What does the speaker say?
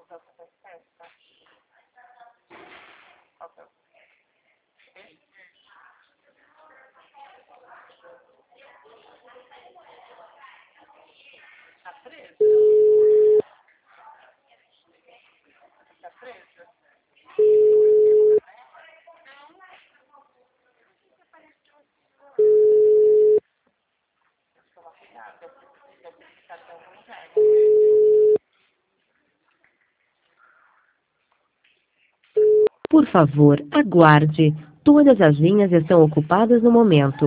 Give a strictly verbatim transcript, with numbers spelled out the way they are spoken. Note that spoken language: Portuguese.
Por favor, aguarde. Todas as linhas estão ocupadas no momento.